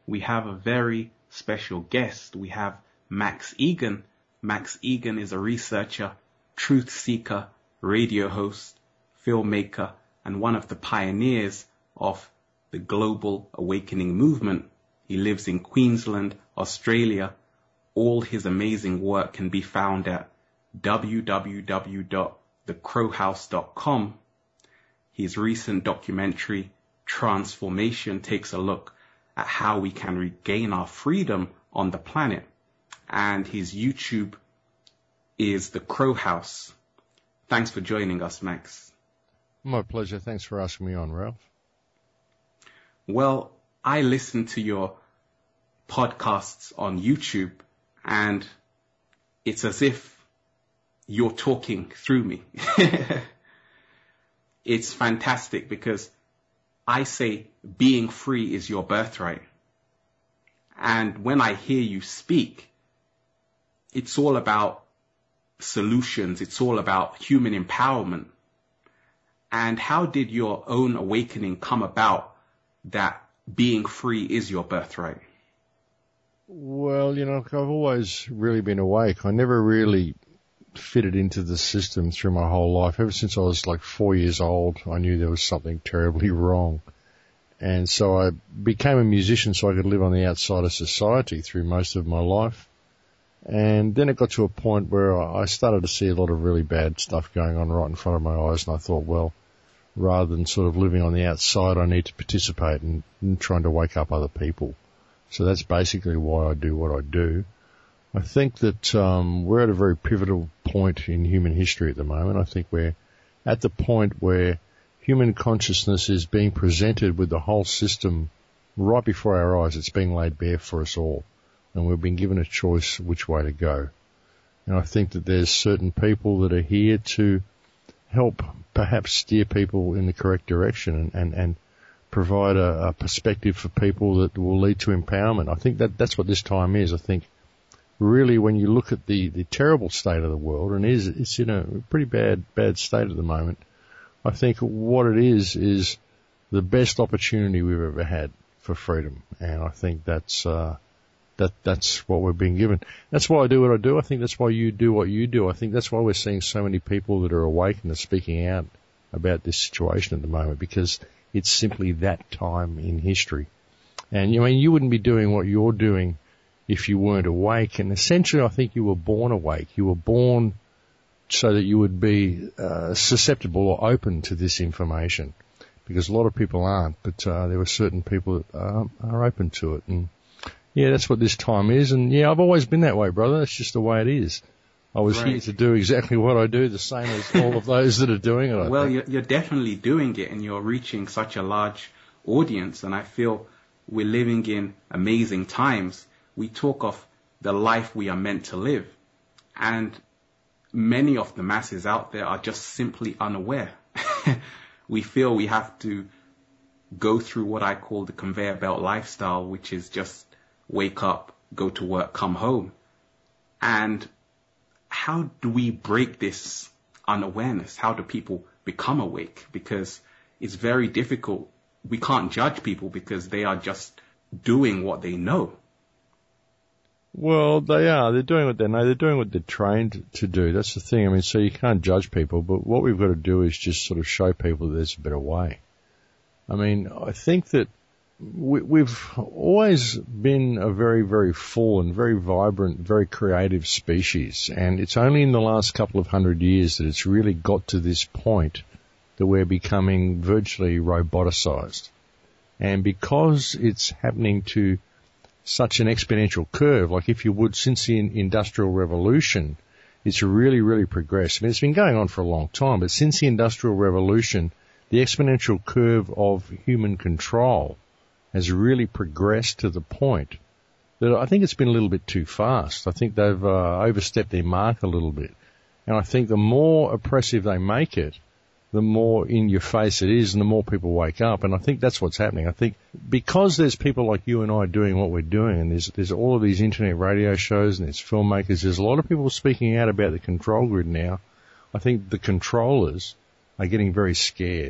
we have a very special guest. We have Max Igan. Max Igan is a researcher, truth seeker, radio host, filmmaker, and one of the pioneers of the global awakening movement. He lives in Queensland, Australia. All his amazing work can be found at www.thecrowhouse.com. His recent documentary, Transformation, takes a look at how we can regain our freedom on the planet. And his YouTube is The Crow House. Thanks for joining us, Max. My pleasure. Thanks for asking me on, Ralph. Well, I listen to your podcasts on YouTube, and it's as if you're talking through me. It's fantastic because I say being free is your birthright. And when I hear you speak, it's all about solutions. It's all about human empowerment. And how did your own awakening come about that being free is your birthright? Well, I've always really been awake. I never really fitted into the system through my whole life. Ever since I was like 4 years old, I knew there was something terribly wrong. And so I became a musician so I could live on the outside of society through most of my life. And then it got to a point where I started to see a lot of really bad stuff going on right in front of my eyes. And I thought, well, rather than sort of living on the outside, I need to participate in trying to wake up other people. So that's basically why I do what I do. I think that we're at a very pivotal point in human history at the moment. I think we're at the point where human consciousness is being presented with the whole system right before our eyes. It's being laid bare for us all, and we've been given a choice which way to go. And I think that there's certain people that are here to help perhaps steer people in the correct direction and provide a perspective for people that will lead to empowerment. I think that's what this time is. I think really when you look at the terrible state of the world, and it's in a pretty bad state at the moment, I think what it is the best opportunity we've ever had for freedom. And I think that's what we're being given. That's why I do what I do. I think that's why you do what you do. I think that's why we're seeing so many people that are awake and are speaking out about this situation at the moment, because it's simply that time in history. And you wouldn't be doing what you're doing if you weren't awake. And essentially, I think you were born awake. You were born so that you would be susceptible or open to this information, because a lot of people aren't, but there were certain people that are open to it. And yeah, that's what this time is. And yeah, I've always been that way, brother. It's just the way it is. I was here to do exactly what I do, the same as all of those that are doing it. Well, you're definitely doing it, and you're reaching such a large audience, and I feel we're living in amazing times. We talk of the life we are meant to live, and many of the masses out there are just simply unaware. We feel we have to go through what I call the conveyor belt lifestyle, which is just wake up, go to work, come home. And how do we break this unawareness? How do people become awake? Because it's very difficult. We can't judge people because they are just doing what they know. Well, they are. They're doing what they know. They're doing what they're trained to do. That's the thing. I mean, so you can't judge people, but what we've got to do is just sort of show people that there's a better way. I mean, I think that we've always been a very, very full and very vibrant, very creative species. And it's only in the last couple of 100 years that it's really got to this point that we're becoming virtually roboticized. And because it's happening to such an exponential curve, like if you would, since the Industrial Revolution, it's really, really progressed. I mean, it's been going on for a long time, but since the Industrial Revolution, the exponential curve of human control has really progressed to the point that I think it's been a little bit too fast. I think they've overstepped their mark a little bit. And I think the more oppressive they make it, the more in your face it is and the more people wake up. And I think that's what's happening. I think because there's people like you and I doing what we're doing, and there's all of these internet radio shows and there's filmmakers, there's a lot of people speaking out about the control grid now. I think the controllers are getting very scared.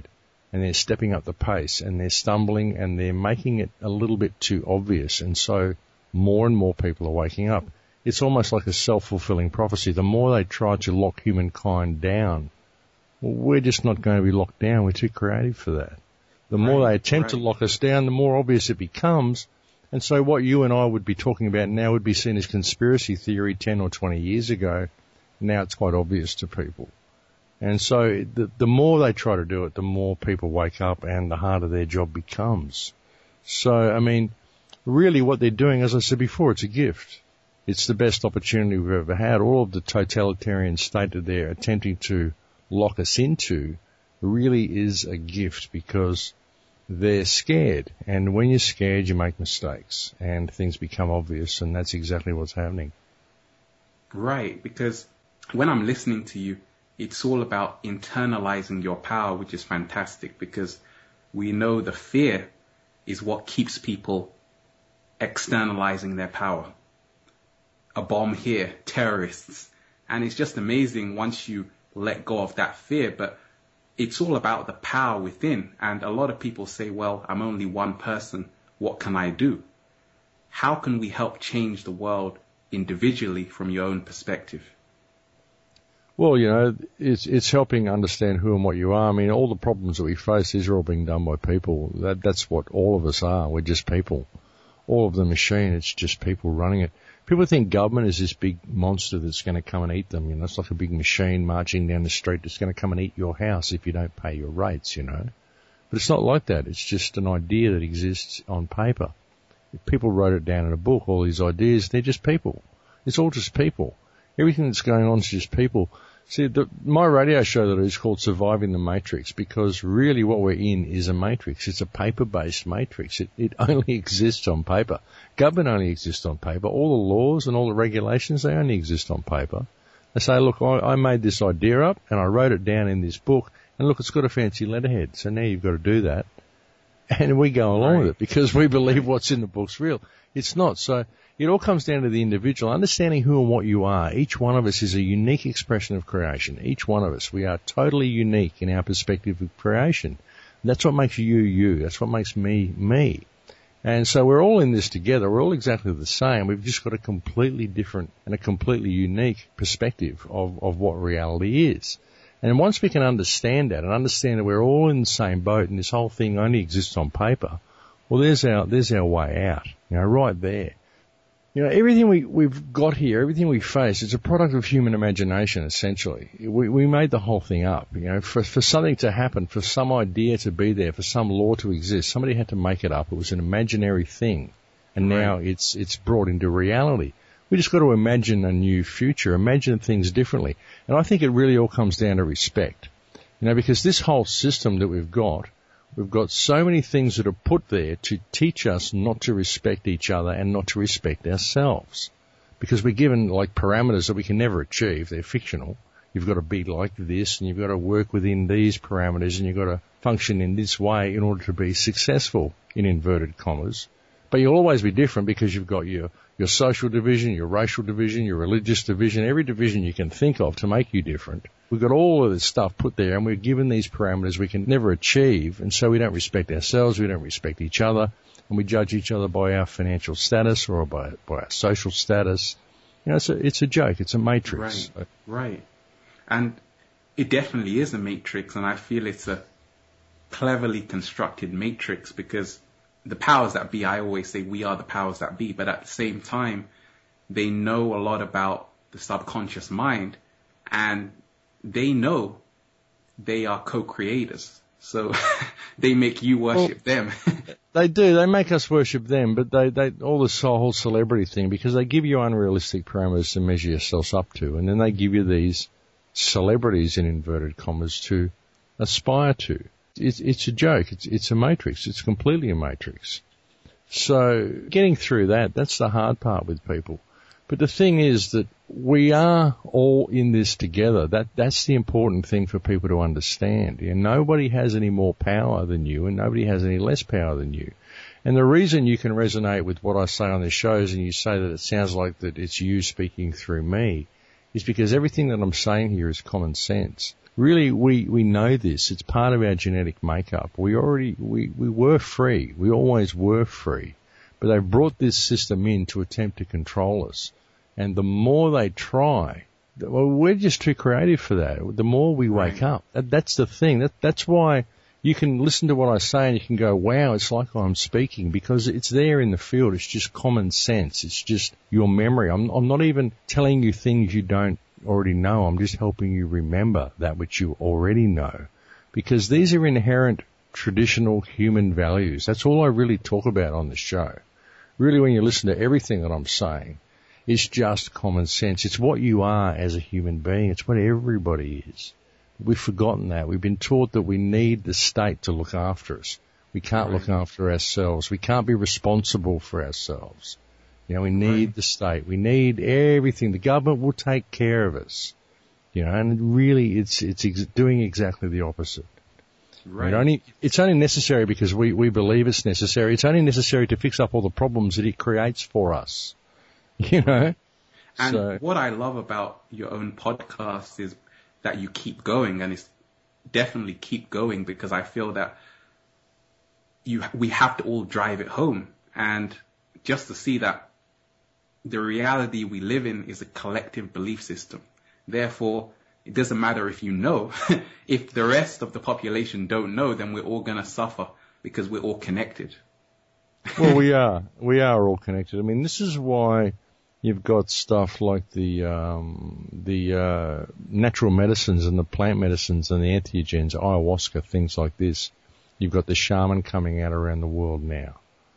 and they're stepping up the pace and they're stumbling and they're making it a little bit too obvious. And so more and more people are waking up. It's almost like a self-fulfilling prophecy. The more they try to lock humankind down, well, we're just not going to be locked down. We're too creative for that. The more they attempt to lock us down, the more obvious it becomes. And so what you and I would be talking about now would be seen as conspiracy theory 10 or 20 years ago. Now it's quite obvious to people. And so the more they try to do it, the more people wake up and the harder their job becomes. So, I mean, really what they're doing, as I said before, it's a gift. It's the best opportunity we've ever had. All of the totalitarian state that they're attempting to lock us into really is a gift because they're scared. And when you're scared, you make mistakes and things become obvious. And that's exactly what's happening. Right, because when I'm listening to you, it's all about internalizing your power, which is fantastic because we know the fear is what keeps people externalizing their power. A bomb here, terrorists. And it's just amazing once you let go of that fear, but it's all about the power within. And a lot of people say, well, I'm only one person. What can I do? How can we help change the world individually from your own perspective? Well, you know, it's helping understand who and what you are. I mean, all the problems that we face, these are all being done by people. That's what all of us are. We're just people. All of the machine, it's just people running it. People think government is this big monster that's going to come and eat them. You know, it's like a big machine marching down the street that's going to come and eat your house if you don't pay your rates, you know. But it's not like that. It's just an idea that exists on paper. If people wrote it down in a book, all these ideas, they're just people. It's all just people. Everything that's going on is just people. See, my radio show that is called Surviving the Matrix because really what we're in is a matrix. It's a paper-based matrix. It only exists on paper. Government only exists on paper. All the laws and all the regulations, they only exist on paper. They say, look, I made this idea up and I wrote it down in this book and look, it's got a fancy letterhead. So now you've got to do that. And we go along with it because we believe what's in the book's real. It's not. So it all comes down to the individual, understanding who and what you are. Each one of us is a unique expression of creation. Each one of us. We are totally unique in our perspective of creation. That's what makes you, you. That's what makes me, me. And so we're all in this together. We're all exactly the same. We've just got a completely different and a completely unique perspective of what reality is. And once we can understand that and understand that we're all in the same boat and this whole thing only exists on paper, well, there's our way out, you know, right there. You know, everything we've got here, everything we face, it's a product of human imagination, essentially. We made the whole thing up, you know, for something to happen, for some idea to be there, for some law to exist. Somebody had to make it up. It was an imaginary thing. And now it's brought into reality. We just got to imagine a new future, imagine things differently. And I think it really all comes down to respect. You know, because this whole system that we've got so many things that are put there to teach us not to respect each other and not to respect ourselves. Because we're given like parameters that we can never achieve. They're fictional. You've got to be like this and you've got to work within these parameters and you've got to function in this way in order to be successful, in inverted commas. But you'll always be different because you've got your social division, your racial division, your religious division, every division you can think of to make you different. We've got all of this stuff put there and we're given these parameters we can never achieve, and so we don't respect ourselves, we don't respect each other, and we judge each other by our financial status or by our social status. You know, it's a joke, it's a matrix. Right. And it definitely is a matrix, and I feel it's a cleverly constructed matrix because the powers that be, I always say we are the powers that be, but at the same time, they know a lot about the subconscious mind, and they know they are co-creators. So they make you worship them. They do. They make us worship them, but they all this whole celebrity thing, because they give you unrealistic parameters to measure yourselves up to, and then they give you these celebrities in inverted commas to aspire to. It's a joke. It's a matrix. It's completely a matrix. So getting through that's the hard part with people. But the thing is that we are all in this together. That's the important thing for people to understand. And nobody has any more power than you, and nobody has any less power than you. And the reason you can resonate with what I say on the shows and you say that it sounds like that it's you speaking through me is because everything that I'm saying here is common sense. really, we know this. It's part of our genetic makeup. We were free. We always were free. But they've brought this system in to attempt to control us. And the more they try, well, we're just too creative for that. The more we wake up. That's the thing. That's why you can listen to what I say and you can go, wow, it's like I'm speaking, because it's there in the field. It's just common sense. It's just your memory. I'm not even telling you things you don't already know. I'm just helping you remember that which you already know, because these are inherent traditional human values. That's all I really talk about on the show. Really, when you listen to everything that I'm saying, it's just common sense. It's what you are as a human being. It's what everybody is. We've forgotten that. We've been taught that we need the state to look after us. We can't look after ourselves. We can't be responsible for ourselves. You know, we need the state. We need everything. The government will take care of us. You know, and really it's doing exactly the opposite. Right. It's only necessary because we believe it's necessary. It's only necessary to fix up all the problems that it creates for us. You know? And what I love about your own podcast is that you keep going, and it's definitely keep going, because I feel that we have to all drive it home, and just to see that the reality we live in is a collective belief system. Therefore, it doesn't matter if you know. If the rest of the population don't know, then we're all going to suffer, because we're all connected. Well, we are. We are all connected. I mean, this is why you've got stuff like the natural medicines and the plant medicines and the entheogens, ayahuasca, things like this. You've got the shaman coming out around the world now,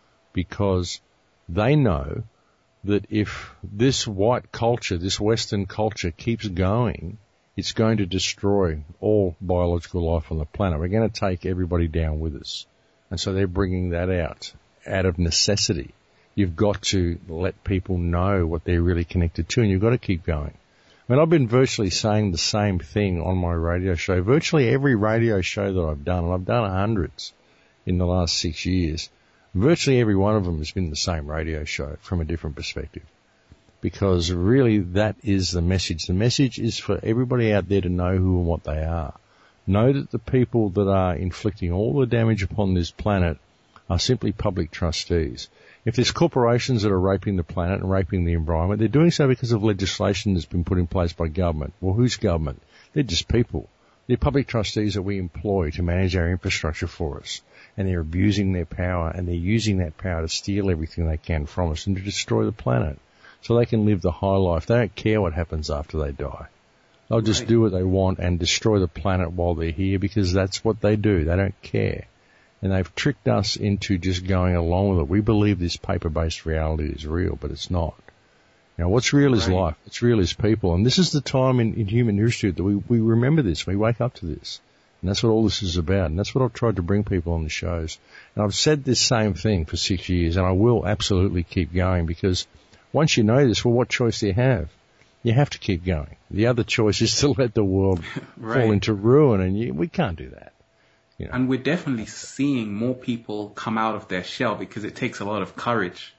because they know that if this white culture, this Western culture keeps going, it's going to destroy all biological life on the planet. We're going to take everybody down with us. And so they're bringing that out of necessity. You've got to let people know what they're really connected to, and you've got to keep going. I mean, I've been virtually saying the same thing on my radio show. Virtually every radio show that I've done, and I've done hundreds in the last 6 years, virtually every one of them has been the same radio show from a different perspective. Because really that is the message. The message is for everybody out there to know who and what they are. Know that the people that are inflicting all the damage upon this planet are simply public trustees. If there's corporations that are raping the planet and raping the environment, they're doing so because of legislation that's been put in place by government. Well, whose government? They're just people. They're public trustees that we employ to manage our infrastructure for us. And they're abusing their power, and they're using that power to steal everything they can from us and to destroy the planet so they can live the high life. They don't care what happens after they die. They'll just do what they want and destroy the planet while they're here, because that's what they do. They don't care. And they've tricked us into just going along with it. We believe this paper-based reality is real, but it's not. You know, what's real is life. What's real is people. And this is the time in human history that we remember this. We wake up to this. And that's what all this is about. And that's what I've tried to bring people on the shows. And I've said this same thing for 6 years, and I will absolutely keep going, because once you know this, well, what choice do you have? You have to keep going. The other choice is to let the world fall into ruin, and we can't do that. You know. And we're definitely seeing more people come out of their shell, because it takes a lot of courage.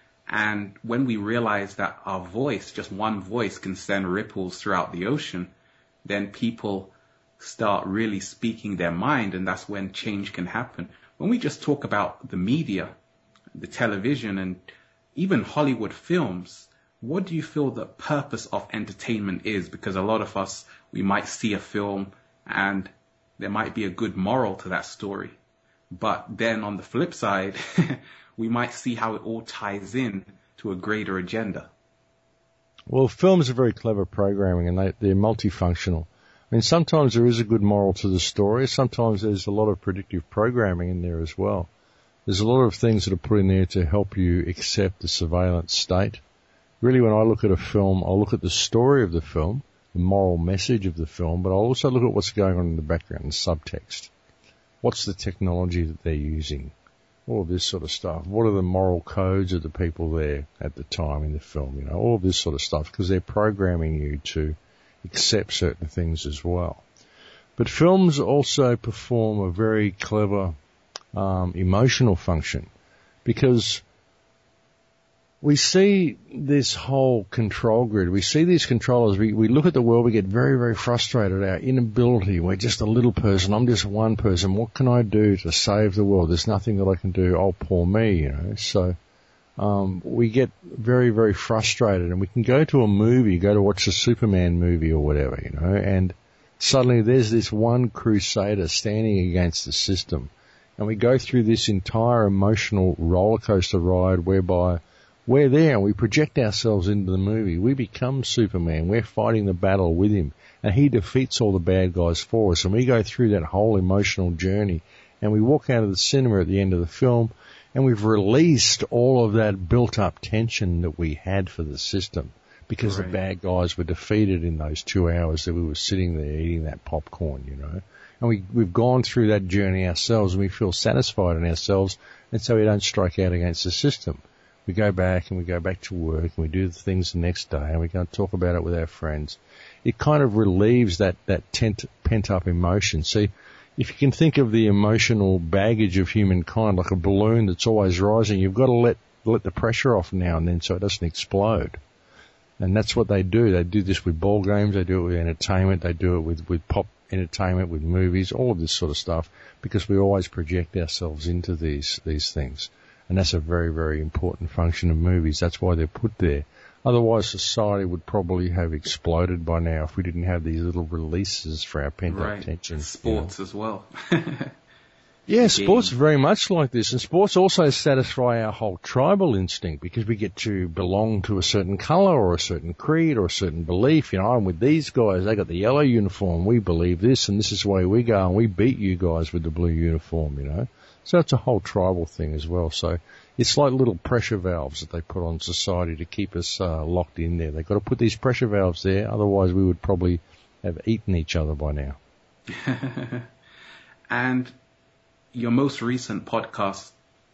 And when we realize that our voice, just one voice, can send ripples throughout the ocean, then people start really speaking their mind, and that's when change can happen. When we just talk about the media, the television, and even Hollywood films, what do you feel the purpose of entertainment is? Because a lot of us, we might see a film and there might be a good moral to that story. But then on the flip side, we might see how it all ties in to a greater agenda. Well, films are very clever programming, and they're multifunctional. I mean, sometimes there is a good moral to the story. Sometimes there's a lot of predictive programming in there as well. There's a lot of things that are put in there to help you accept the surveillance state. Really, when I look at a film, I'll look at the story of the film, the moral message of the film, but I'll also look at what's going on in the background, the subtext. What's the technology that they're using? All of this sort of stuff. What are the moral codes of the people there at the time in the film? You know, all of this sort of stuff, because they're programming you to accept certain things as well. But films also perform a very clever emotional function, because we see this whole control grid. We see these controllers. We look at the world. We get very, very frustrated. Our inability. We're just a little person. I'm just one person. What can I do to save the world? There's nothing that I can do. Oh, poor me, you know. So we get very, very frustrated. And we can go to a movie, go to watch a Superman movie or whatever, you know, and suddenly there's this one crusader standing against the system. And we go through this entire emotional roller coaster ride whereby we're there and we project ourselves into the movie. We become Superman. We're fighting the battle with him. And he defeats all the bad guys for us. And we go through that whole emotional journey. And we walk out of the cinema at the end of the film and we've released all of that built-up tension that we had for the system because the bad guys were defeated in those 2 hours that we were sitting there eating that popcorn, you know. And we've gone through that journey ourselves and we feel satisfied in ourselves, and so we don't strike out against the system. We go back and we go back to work and we do the things the next day and we go and talk about it with our friends. It kind of relieves that pent-up emotion. See, if you can think of the emotional baggage of humankind like a balloon that's always rising, you've got to let the pressure off now and then so it doesn't explode. And that's what they do. They do this with ball games, they do it with entertainment, they do it with pop entertainment, with movies, all of this sort of stuff, because we always project ourselves into these things. And that's a very, very important function of movies. That's why they're put there. Otherwise, society would probably have exploded by now if we didn't have these little releases for our pent-up tension. Sports as well. Yeah, sports are very much like this. And sports also satisfy our whole tribal instinct because we get to belong to a certain colour or a certain creed or a certain belief. You know, I'm with these guys. They got the yellow uniform. We believe this and this is the way we go. And we beat you guys with the blue uniform, you know. So it's a whole tribal thing as well. So it's like little pressure valves that they put on society to keep us locked in there. They've got to put these pressure valves there. Otherwise, we would probably have eaten each other by now. And your most recent podcast,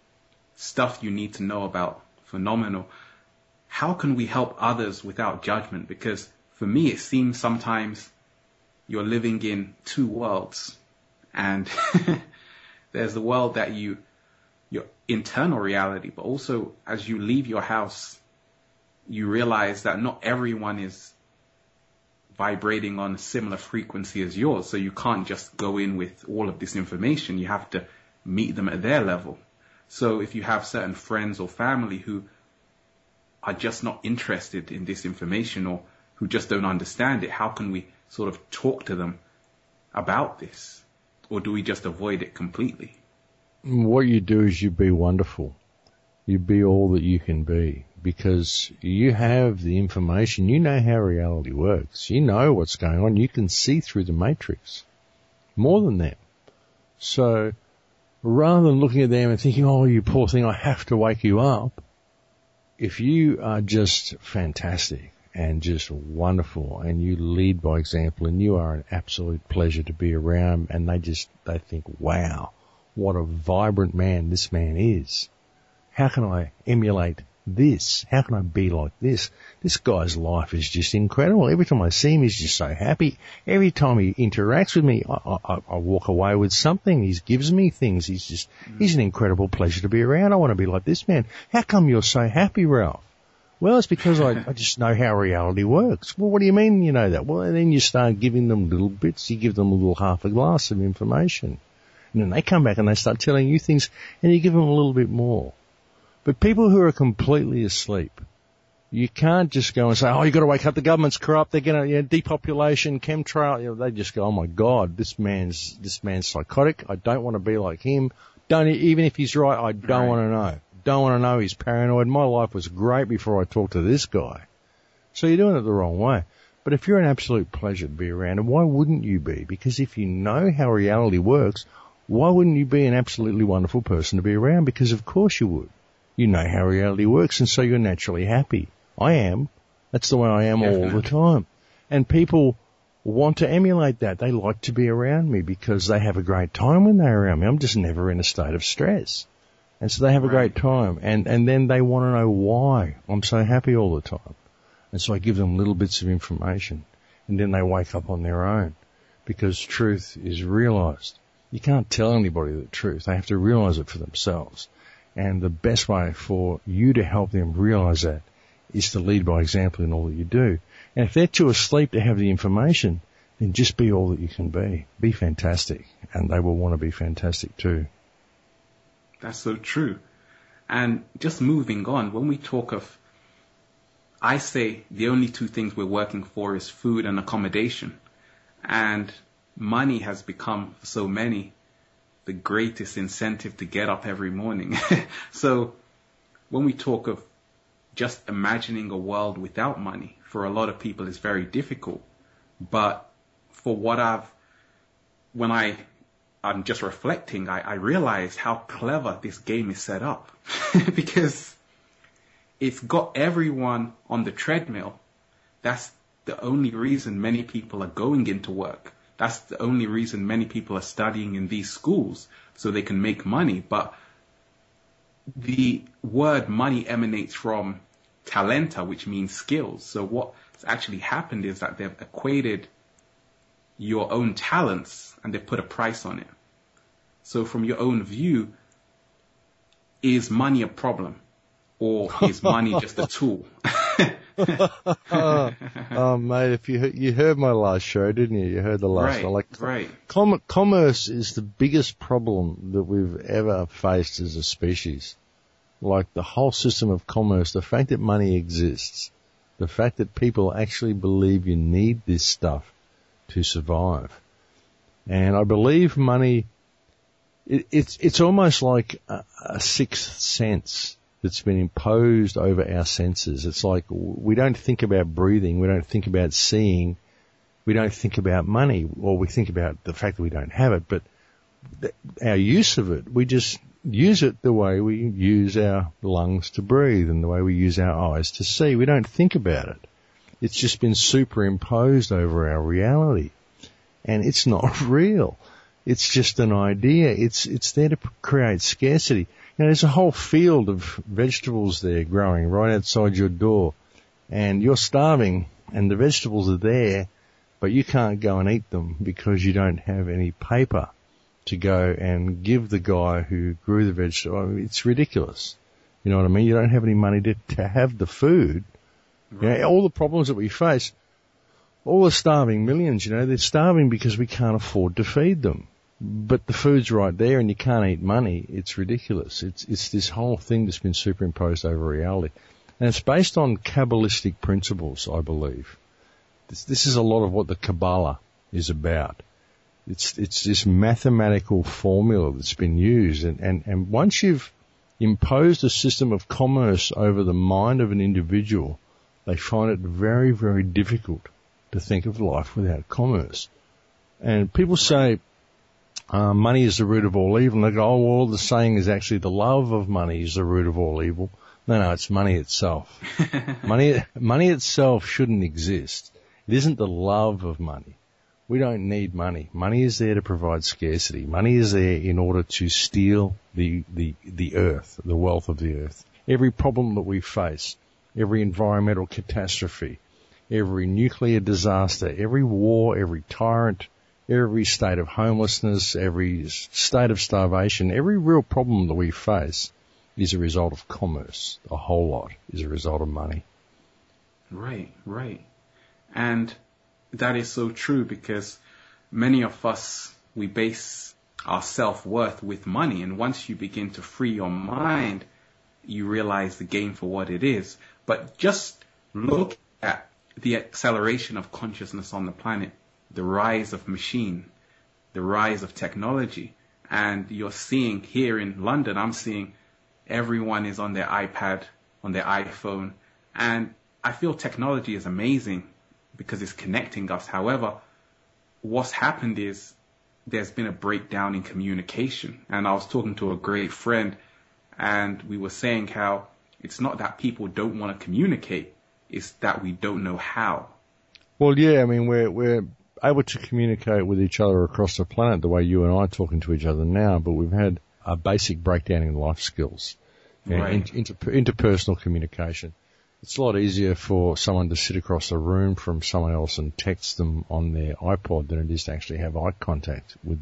Stuff You Need to Know About, phenomenal. How can we help others without judgment? Because for me, it seems sometimes you're living in two worlds. And there's the world that your internal reality, but also as you leave your house, you realize that not everyone is vibrating on a similar frequency as yours. So you can't just go in with all of this information. You have to meet them at their level. So if you have certain friends or family who are just not interested in this information or who just don't understand it, how can we sort of talk to them about this? Or do we just avoid it completely? What you do is you be wonderful. You be all that you can be because you have the information. You know how reality works. You know what's going on. You can see through the matrix more than them. So rather than looking at them and thinking, oh, you poor thing, I have to wake you up, if you are just fantastic and just wonderful and you lead by example and you are an absolute pleasure to be around and they think, wow, what a vibrant man this man is. How can I emulate this? How can I be like this? This guy's life is just incredible. Every time I see him, he's just so happy. Every time he interacts with me, I walk away with something. He gives me things. He's an incredible pleasure to be around. I want to be like this man. How come you're so happy, Ralph? Well, it's because I just know how reality works. Well, what do you mean you know that? Well, and then you start giving them little bits. You give them a little half a glass of information. And then they come back and they start telling you things and you give them a little bit more. But people who are completely asleep, you can't just go and say, oh, you've got to wake up, the government's corrupt, they're going to, depopulation, chemtrail. They just go, oh my God, this man's psychotic. I don't want to be like him. Even if he's right, I don't want to know. Don't want to know he's paranoid. My life was great before I talked to this guy. So you're doing it the wrong way. But if you're an absolute pleasure to be around, and why wouldn't you be? Because if you know how reality works, why wouldn't you be an absolutely wonderful person to be around? Because of course you would. You know how reality works, and so you're naturally happy. I am. That's the way I am all the time. And people want to emulate that. They like to be around me because they have a great time when they're around me. I'm just never in a state of stress. And so they have a great time. And then they want to know why I'm so happy all the time. And so I give them little bits of information. And then they wake up on their own because truth is realized. You can't tell anybody the truth. They have to realize it for themselves. And the best way for you to help them realize that is to lead by example in all that you do. And if they're too asleep to have the information, then just be all that you can be. Be fantastic. And they will want to be fantastic too. That's so true. And just moving on, when we talk of, I say the only two things we're working for is food and accommodation. And money has become, for so many, the greatest incentive to get up every morning. So when we talk of just imagining a world without money, for a lot of people it's very difficult. But for what I'm just reflecting, I realize how clever this game is set up. Because it's got everyone on the treadmill. That's the only reason many people are going into work. That's the only reason many people are studying in these schools, so they can make money. But the word money emanates from talenta, which means skills. So what's actually happened is that they've equated your own talents and they've put a price on it. So from your own view, is money a problem? Or is money just a tool? Oh, mate, if you heard my last show, didn't you? You heard the last one. Right. Commerce is the biggest problem that we've ever faced as a species. Like the whole system of commerce, the fact that money exists, the fact that people actually believe you need this stuff to survive. And I believe money, it's almost like a sixth sense that's been imposed over our senses. It's like we don't think about breathing, we don't think about seeing, we don't think about money, or we think about the fact that we don't have it, but our use of it, we just use it the way we use our lungs to breathe and the way we use our eyes to see. We don't think about it. It's just been superimposed over our reality. And it's not real. It's just an idea. It's there to create scarcity. You know, there's a whole field of vegetables there growing right outside your door, and you're starving, and the vegetables are there, but you can't go and eat them because you don't have any paper to go and give the guy who grew the vegetable. I mean, it's ridiculous. You know what I mean? You don't have any money to have the food. Right. You know, all the problems that we face, all the starving millions, you know, they're starving because we can't afford to feed them. But the food's right there and you can't eat money. It's ridiculous. It's this whole thing that's been superimposed over reality. And it's based on Kabbalistic principles, I believe. This is a lot of what the Kabbalah is about. It's this mathematical formula that's been used. And once you've imposed a system of commerce over the mind of an individual, they find it very, very difficult to think of life without commerce. And people say, money is the root of all evil. And they go, oh, well, the saying is actually the love of money is the root of all evil. No, it's money itself. Money itself shouldn't exist. It isn't the love of money. We don't need money. Money is there to provide scarcity. Money is there in order to steal the earth, the wealth of the earth. Every problem that we face, every environmental catastrophe, every nuclear disaster, every war, every tyrant, every state of homelessness, every state of starvation, every real problem that we face is a result of commerce. A whole lot is a result of money. Right. And that is so true, because many of us, we base our self-worth with money. And once you begin to free your mind, you realize the game for what it is. But just look at the acceleration of consciousness on the planet, the rise of machine, the rise of technology. And you're seeing here in London, I'm seeing everyone is on their iPad, on their iPhone. And I feel technology is amazing because it's connecting us. However, what's happened is there's been a breakdown in communication. And I was talking to a great friend, and we were saying how it's not that people don't want to communicate, it's that we don't know how. Well, yeah, I mean, we're able to communicate with each other across the planet the way you and I are talking to each other now, but we've had a basic breakdown in life skills, right. Interpersonal communication. It's a lot easier for someone to sit across the room from someone else and text them on their iPod than it is to actually have eye contact with them.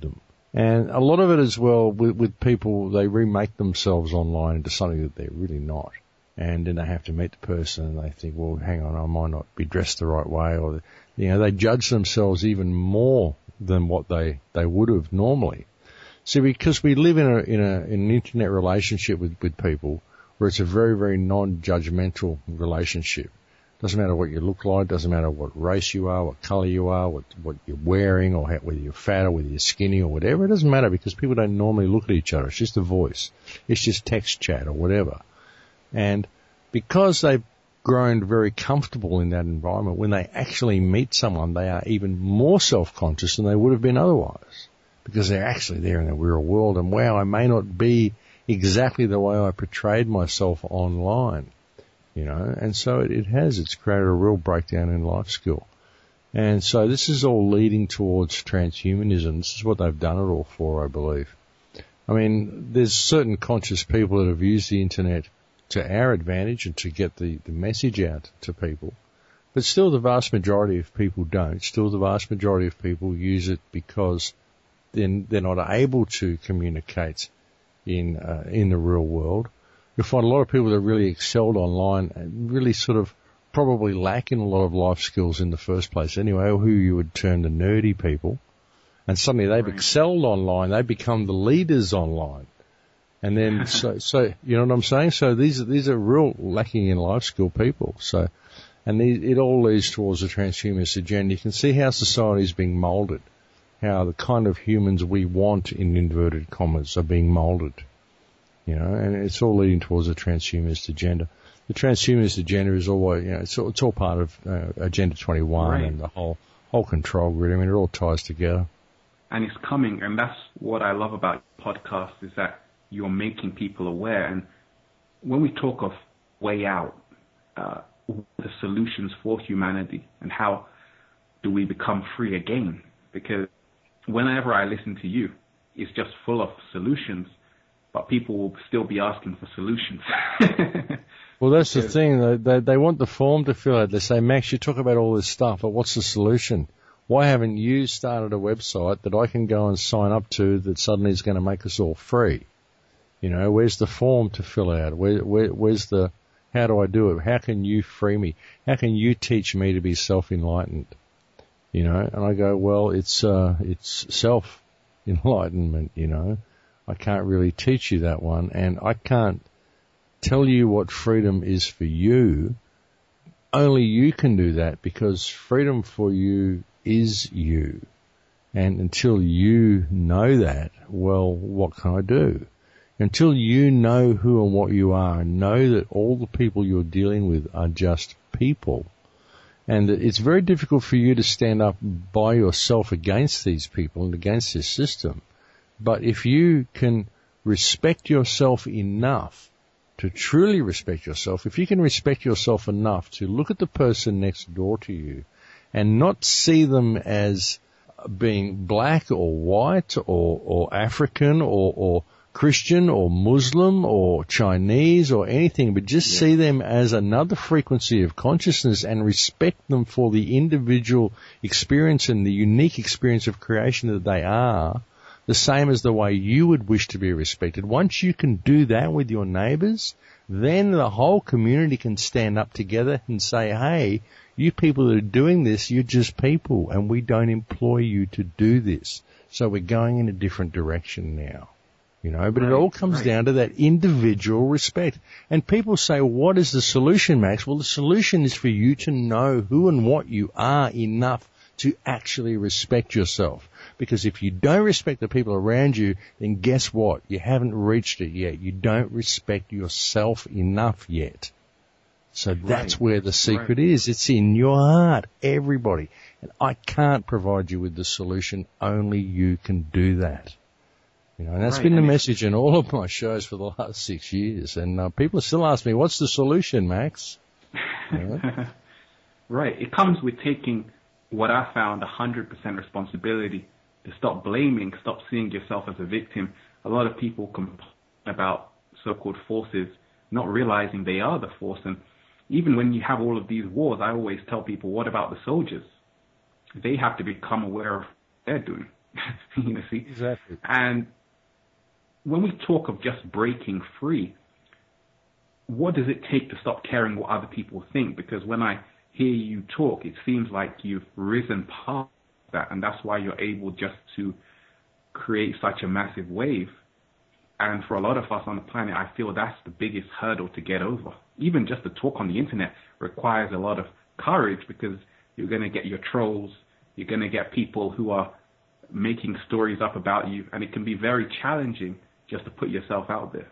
And a lot of it as well with people, they remake themselves online into something that they're really not. And then they have to meet the person and they think, well, hang on, I might not be dressed the right way, or, they judge themselves even more than what they would have normally. See, because we live in an internet relationship with people where it's a very, very non-judgmental relationship. Doesn't matter what you look like, doesn't matter what race you are, what color you are, what you're wearing, or whether you're fat or whether you're skinny or whatever. It doesn't matter because people don't normally look at each other. It's just a voice. It's just text chat or whatever. And because they've grown very comfortable in that environment, when they actually meet someone, they are even more self-conscious than they would have been otherwise, because they're actually there in the real world. And wow, I may not be exactly the way I portrayed myself online, and so it's created a real breakdown in life skill. And so this is all leading towards transhumanism. This is what they've done it all for, I believe. I mean, there's certain conscious people that have used the internet to our advantage and to get the message out to people. But still the vast majority of people don't. Still the vast majority of people use it because then they're not able to communicate in the real world. You'll find a lot of people that really excelled online and really sort of probably lack in a lot of life skills in the first place anyway, or who you would term the nerdy people. And suddenly they've excelled online. They become the leaders online. And then, so you know what I'm saying? So these are real lacking in life skill people. So, and it all leads towards the transhumanist agenda. You can see how society is being molded, how the kind of humans we want, in inverted commas, are being molded. And it's all leading towards a transhumanist agenda. The transhumanist agenda is always, it's all part of Agenda 21 and the whole control grid. I mean, it all ties together. And it's coming, and that's what I love about podcasts, is that you're making people aware. And when we talk of way out, the solutions for humanity, and how do we become free again? Because whenever I listen to you, it's just full of solutions, but people will still be asking for solutions. Well, that's the thing. They want the form to fill out. They say, Max, you talk about all this stuff, but what's the solution? Why haven't you started a website that I can go and sign up to that suddenly is going to make us all free? Where's the form to fill out? Where's the, how do I do it? How can you free me? How can you teach me to be self-enlightened? And I go, well, it's self-enlightenment, I can't really teach you that one, and I can't tell you what freedom is for you. Only you can do that, because freedom for you is you. And until you know that, well, what can I do? Until you know who and what you are, and know that all the people you're dealing with are just people, and that it's very difficult for you to stand up by yourself against these people and against this system. But if you can respect yourself enough to truly respect yourself, if you can respect yourself enough to look at the person next door to you and not see them as being black or white or African or Christian or Muslim or Chinese or anything, but just see them as another frequency of consciousness and respect them for the individual experience and the unique experience of creation that they are, the same as the way you would wish to be respected. Once you can do that with your neighbors, then the whole community can stand up together and say, hey, you people that are doing this, you're just people, and we don't employ you to do this. So we're going in a different direction now. But it all comes down to that individual respect. And people say, what is the solution, Max? Well, the solution is for you to know who and what you are enough to actually respect yourself. Because if you don't respect the people around you, then guess what? You haven't reached it yet. You don't respect yourself enough yet. So that's where the secret is. It's in your heart, everybody. And I can't provide you with the solution. Only you can do that. And that's been the message in all of my shows for the last 6 years. And people still ask me, what's the solution, Max? Right. It comes with taking what I found 100% responsibility, to stop blaming, stop seeing yourself as a victim. A lot of people complain about so-called forces, not realizing they are the force. And even when you have all of these wars, I always tell people, what about the soldiers? They have to become aware of what they're doing. See? Exactly. And when we talk of just breaking free, what does it take to stop caring what other people think? Because when I hear you talk, it seems like you've risen past that, and that's why you're able just to create such a massive wave. And for a lot of us on the planet, I feel that's the biggest hurdle to get over. Even just to talk on the internet requires a lot of courage, because you're going to get your trolls, you're going to get people who are making stories up about you, and it can be very challenging just to put yourself out there.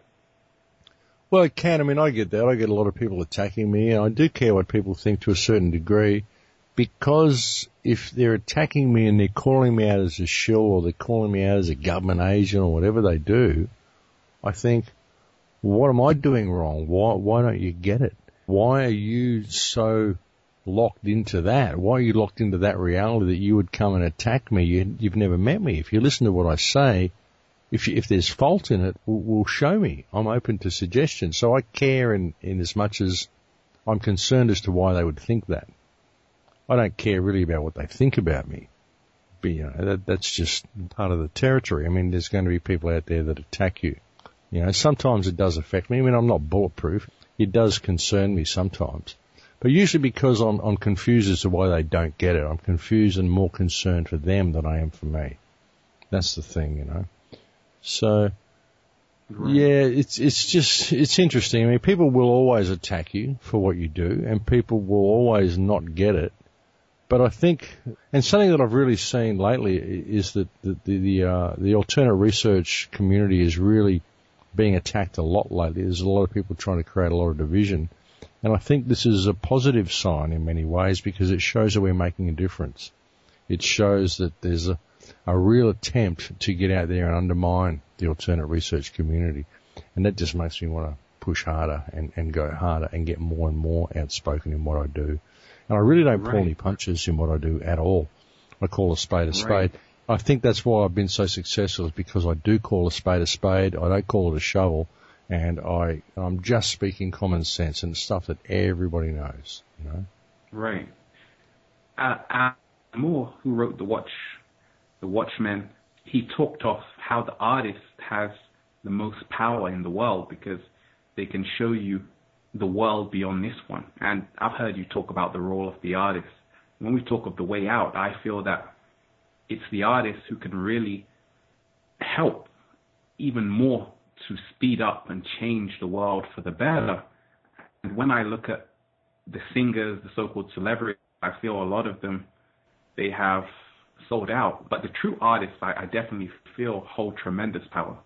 Well, it can. I mean, I get that. I get a lot of people attacking me, and I do care what people think to a certain degree, because if they're attacking me and they're calling me out as a shill, or they're calling me out as a government agent, or whatever they do, I think, what am I doing wrong? Why don't you get it? Why are you so locked into that? Why are you locked into that reality that you would come and attack me? You've never met me. If you listen to what I say, if there's fault in it, will show me. I'm open to suggestions. So I care in as much as I'm concerned as to why they would think that. I don't care really about what they think about me. But, you know, that's just part of the territory. I mean, there's going to be people out there that attack you. You know, sometimes it does affect me. I mean, I'm not bulletproof. It does concern me sometimes. But usually because I'm confused as to why they don't get it. I'm confused and more concerned for them than I am for me. That's the thing, you know. So, right. Yeah, it's interesting. I mean, people will always attack you for what you do, and people will always not get it. But I think, and something that I've really seen lately is that the alternate research community is really being attacked a lot lately. There's a lot of people trying to create a lot of division. And I think this is a positive sign in many ways, because it shows that we're making a difference. It shows that there's a real attempt to get out there and undermine the alternate research community. And that just makes me want to push harder and go harder and get more and more outspoken in what I do. And I really don't pull any punches in what I do at all. I call a spade a spade. Right. I think that's why I've been so successful, is because I do call a spade a spade. I don't call it a shovel. And I'm just speaking common sense and stuff that everybody knows, you know. Right. Alan Moore, who wrote The Watchmen, he talked of how the artist has the most power in the world, because they can show you the world beyond this one. And I've heard you talk about the role of the artist. When we talk of the way out, I feel that it's the artist who can really help even more to speed up and change the world for the better. And when I look at the singers, the so-called celebrities, I feel a lot of them, they have sold out. But the true artists, I definitely feel hold tremendous power.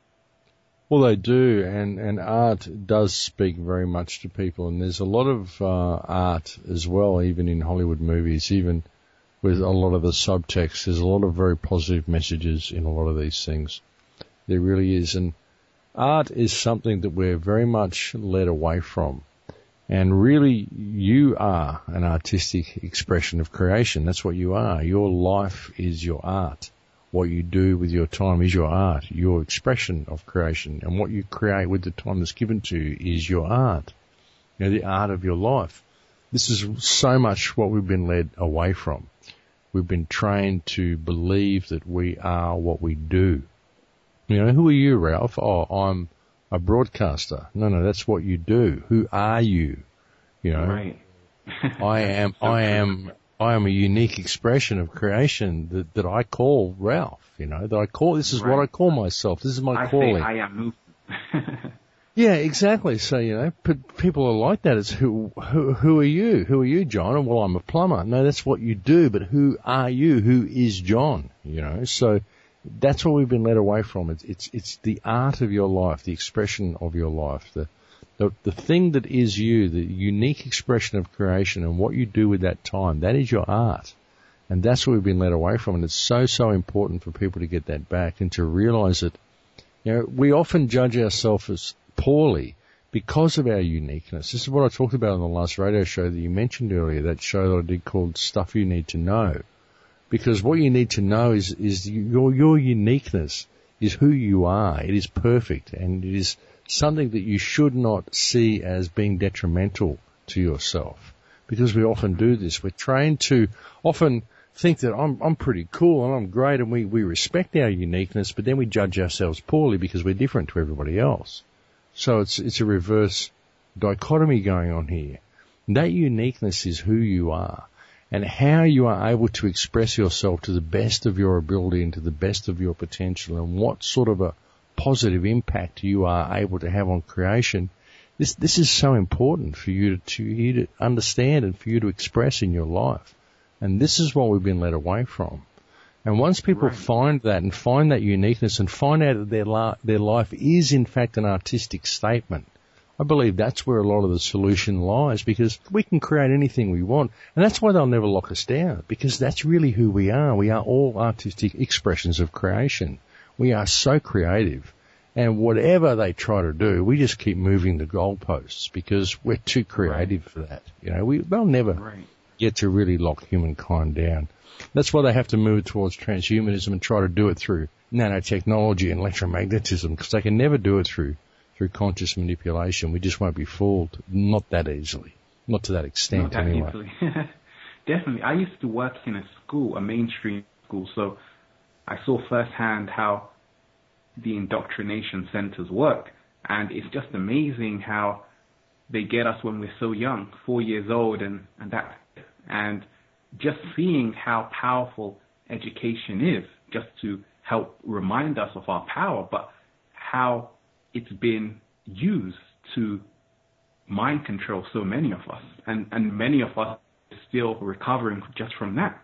Well, they do, and art does speak very much to people. And there's a lot of art as well, even in Hollywood movies, even with a lot of the subtext. There's a lot of very positive messages in a lot of these things. There really is. And art is something that we're very much led away from. And really, you are an artistic expression of creation. That's what you are. Your life is your art. What you do with your time is your art, your expression of creation. And what you create with the time that's given to you is your art. You know, the art of your life. This is so much what we've been led away from. We've been trained to believe that we are what we do. You know, who are you, Ralph? Oh, I'm a broadcaster. No, that's what you do. Who are you? You know, right. I am a unique expression of creation that I call Ralph. You know, that I call, this is what I call myself. This is my calling. I am movement. Yeah, exactly. So, you know, people are like that. It's who are you? Who are you, John? Well, I'm a plumber. No, that's what you do. But who are you? Who is John? You know, so that's what we've been led away from. It's the art of your life, the expression of your life, the thing that is you, the unique expression of creation, and what you do with that time. That is your art. And that's what we've been led away from. And it's so important for people to get that back and to realize that, you know, we often judge ourselves as poorly because of our uniqueness. This is what I talked about on the last radio show that you mentioned earlier, that show that I did called Stuff You Need to Know. Because what you need to know is your uniqueness is who you are. It is perfect, and it is something that you should not see as being detrimental to yourself. Because we often do this. We're trained to often think that I'm pretty cool and I'm great and we respect our uniqueness, but then we judge ourselves poorly because we're different to everybody else. So it's a reverse dichotomy going on here. That uniqueness is who you are and how you are able to express yourself to the best of your ability and to the best of your potential, and what sort of a positive impact you are able to have on creation. This is so important for you to understand and for you to express in your life. And this is what we've been led away from. And once people find that and find that uniqueness and find out that their life is in fact an artistic statement, I believe that's where a lot of the solution lies, because we can create anything we want. And that's why they'll never lock us down, because that's really who we are. We are all artistic expressions of creation. We are so creative. And whatever they try to do, we just keep moving the goalposts because we're too creative for that. You know, they'll never get to really lock humankind down. That's why they have to move towards transhumanism and try to do it through nanotechnology and electromagnetism, because they can never do it through conscious manipulation. We just won't be fooled. Not that easily. Not to that extent, not that anyway. Easily. Definitely. I used to work in a school, a mainstream school, so I saw firsthand how the indoctrination centers work. And it's just amazing how they get us when we're so young, 4 years old, and just seeing how powerful education is, just to help remind us of our power, but how it's been used to mind control so many of us, and many of us are still recovering just from that.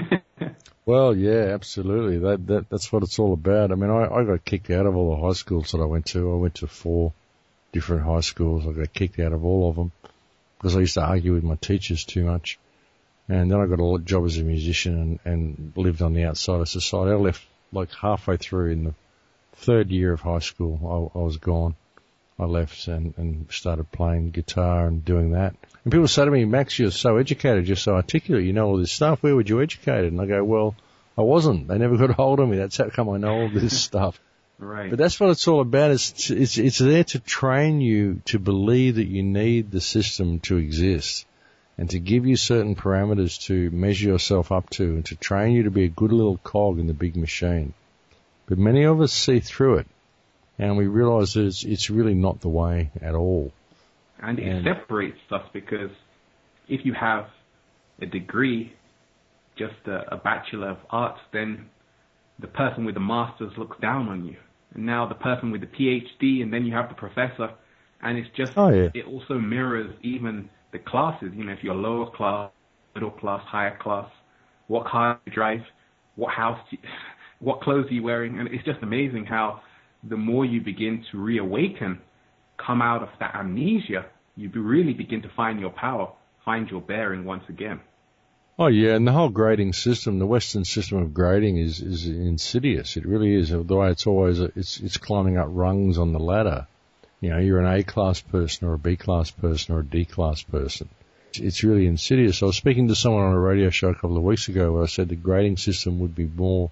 Well, yeah, absolutely. That's what it's all about. I mean, I got kicked out of all the high schools that I went to. I went to 4 different high schools. I got kicked out of all of them because I used to argue with my teachers too much. And then I got a job as a musician and lived on the outside of society. I left like halfway through in the 3rd year of high school. I was gone. I left and started playing guitar and doing that. And people say to me, Max, you're so educated, you're so articulate, you know all this stuff. Where were you educated? And I go, well, I wasn't. They never got a hold of me. That's how come I know all this stuff. Right. But that's what it's all about. It's there to train you to believe that you need the system to exist and to give you certain parameters to measure yourself up to and to train you to be a good little cog in the big machine. But many of us see through it and we realize that it's really not the way at all. And it separates us, because if you have a degree, just a Bachelor of Arts, then the person with the Master's looks down on you. And now the person with the PhD, and then you have the Professor, and it's just, it also mirrors even the classes. You know, if you're lower class, middle class, higher class, what car you drive, what house, what clothes are you wearing, and it's just amazing how the more you begin to reawaken, come out of that amnesia, you really begin to find your power, find your bearing once again. Oh yeah, and the whole grading system, the Western system of grading is insidious. It really is. The way it's always, it's climbing up rungs on the ladder. You know, you're an A-class person or a B-class person or a D-class person. It's really insidious. I was speaking to someone on a radio show a couple of weeks ago where I said the grading system would be more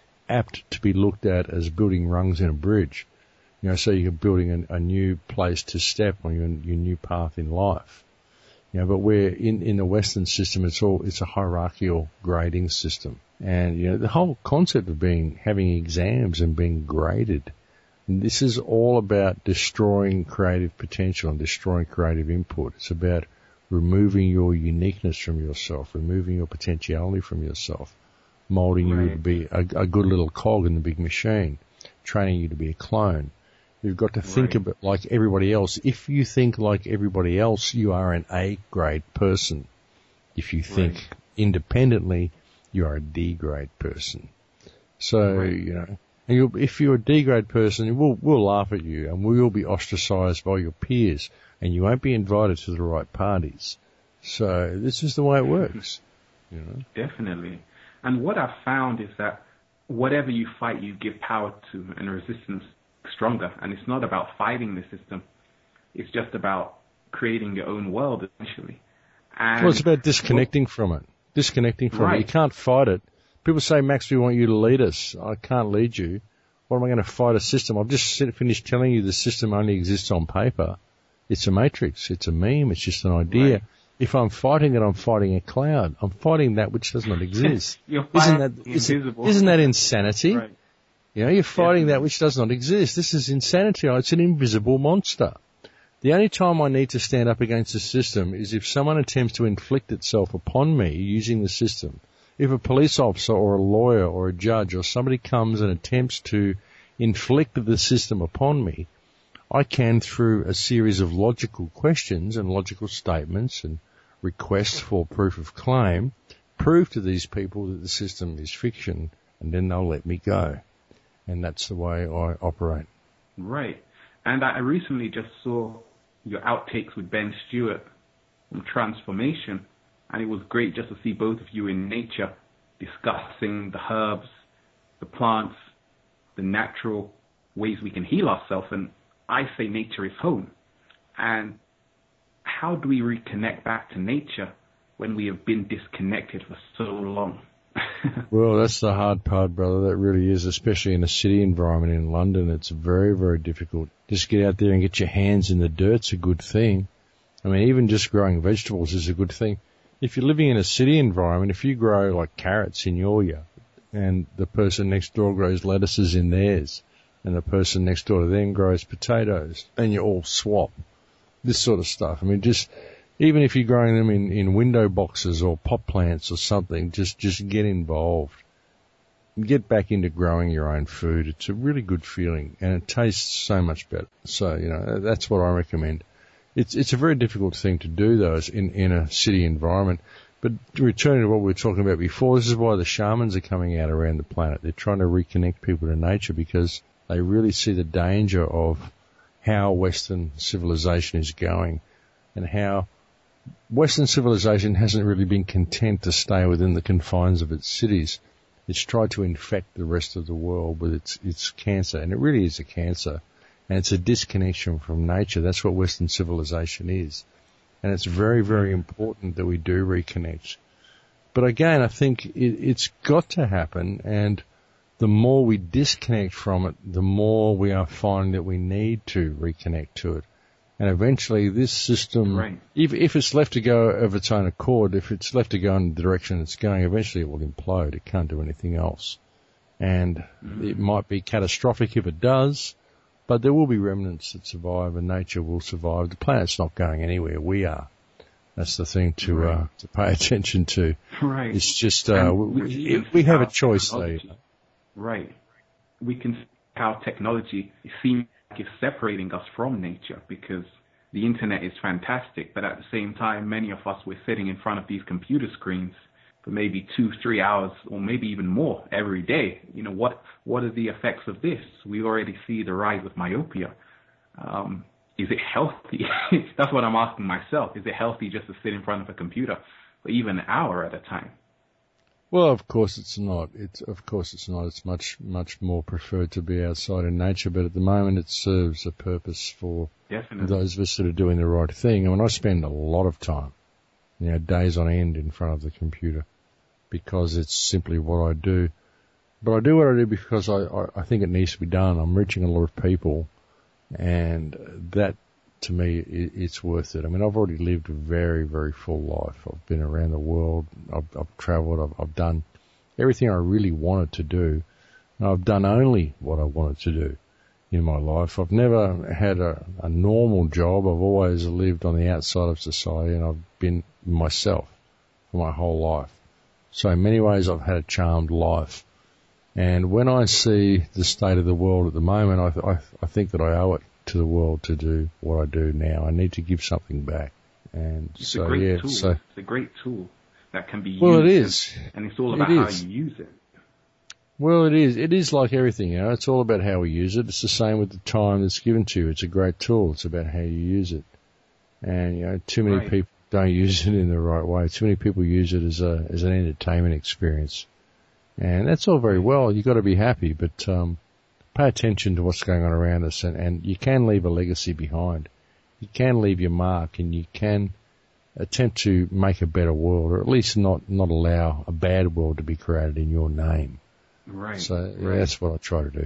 apt to be looked at as building rungs in a bridge. You know, so you're building a new place to step on your new path in life. You know, but we're in the Western system, it's a hierarchical grading system. And, you know, the whole concept of having exams and being graded, this is all about destroying creative potential and destroying creative input. It's about removing your uniqueness from yourself, removing your potentiality from yourself, molding you to be a good little cog in the big machine, training you to be a clone. You've got to think of it like everybody else. If you think like everybody else, you are an A-grade person. If you think independently, you are a D-grade person. So, you know, and if you're a D-grade person, we'll laugh at you and we'll be ostracized by your peers and you won't be invited to the right parties. So this is the way it works. You know? Definitely. And what I've found is that whatever you fight, you give power to, and resistance stronger. And it's not about fighting the system. It's just about creating your own world, essentially. And it's about disconnecting from it. Disconnecting from it. You can't fight it. People say, Max, we want you to lead us. I can't lead you. What am I going to fight a system? I've just finished telling you the system only exists on paper. It's a matrix. It's a meme. It's just an idea. If I'm fighting it, I'm fighting a cloud. I'm fighting that which does not exist. You're Isn't fighting that, the invisible. isn't that insanity? Right. You know, you're fighting Definitely. that which does not exist. This is insanity. It's an invisible monster. The only time I need to stand up against the system is if someone attempts to inflict itself upon me using the system. If a police officer or a lawyer or a judge or somebody comes and attempts to inflict the system upon me, I can, through a series of logical questions and logical statements and requests for proof of claim, prove to these people that the system is fiction, and then they'll let me go. And that's the way I operate. Right. And I recently just saw your outtakes with Ben Stewart from Transformation, and it was great just to see both of you in nature discussing the herbs, the plants, the natural ways we can heal ourselves. And I say nature is home. And how do we reconnect back to nature when we have been disconnected for so long? Well, that's the hard part, brother. That really is, especially in a city environment in London. It's very, very difficult. Just get out there and get your hands in the dirt's a good thing. I mean, even just growing vegetables is a good thing. If you're living in a city environment, if you grow like carrots in your yard and the person next door grows lettuces in theirs and the person next door to them grows potatoes and you all swap, this sort of stuff. I mean, just even if you're growing them in window boxes or pot plants or something, just get involved. Get back into growing your own food. It's a really good feeling and it tastes so much better. So, you know, that's what I recommend. It's a very difficult thing to do, though, in a city environment. But returning to what we were talking about before, this is why the shamans are coming out around the planet. They're trying to reconnect people to nature because they really see the danger of how Western civilization is going and how Western civilization hasn't really been content to stay within the confines of its cities. It's tried to infect the rest of the world with its cancer, and it really is a cancer. And it's a disconnection from nature. That's what Western civilization is. And it's very, very important that we do reconnect. But again, I think it's got to happen, and the more we disconnect from it, the more we are finding that we need to reconnect to it. And eventually this system, Right. if it's left to go of its own accord, if it's left to go in the direction it's going, eventually it will implode. It can't do anything else. And it might be catastrophic if it does, but there will be remnants that survive and nature will survive. The planet's not going anywhere. We are. That's the thing to pay attention to. Right. It's just, And we have a choice though. technology. Right. We can see how technology seems like it's separating us from nature because the internet is fantastic, but at the same time, many of us were sitting in front of these computer screens for maybe 2-3 hours or maybe even more every day. You know, what are the effects of this? We already see the rise of myopia. Is it healthy? That's what I'm asking myself. Is it healthy just to sit in front of a computer for even an hour at a time? Well, of course it's not. It's much, much more preferred to be outside in nature, but at the moment it serves a purpose for Definitely. those of us that are doing the right thing. I mean, I spend a lot of time, you know, days on end in front of the computer because it's simply what I do. But I do what I do because I think it needs to be done. I'm reaching a lot of people, and that, to me, it's worth it. I mean, I've already lived a very, very full life. I've been around the world. I've traveled. I've done everything I really wanted to do. And I've done only what I wanted to do in my life. I've never had a normal job. I've always lived on the outside of society, and I've been myself for my whole life. So in many ways, I've had a charmed life. And when I see the state of the world at the moment, I think that I owe it to the world to do what I do now. I need to give something back. And It's a great tool. It's a great tool that can be used. Well, it is. And it's all about how you use it. Well, it is. It is like everything, you know. It's all about how we use it. It's the same with the time that's given to you. It's a great tool. It's about how you use it. And, you know, too many people don't use it in the right way. Too many people use it as an entertainment experience. And that's all very well. You've got to be happy, but pay attention to what's going on around us, and you can leave a legacy behind. You can leave your mark, and you can attempt to make a better world, or at least not allow a bad world to be created in your name. Right. So yeah, that's what I try to do.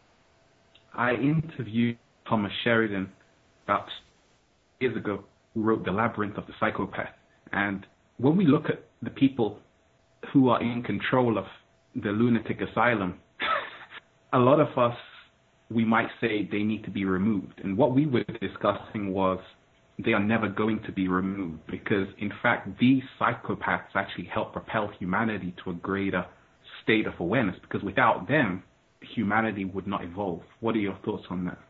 I interviewed Thomas Sheridan about years ago, who wrote The Labyrinth of the Psychopath, And when we look at the people who are in control of the lunatic asylum, a lot of us, we might say they need to be removed. And what we were discussing was they are never going to be removed, because in fact these psychopaths actually help propel humanity to a greater state of awareness, because without them humanity would not evolve. What are your thoughts on that?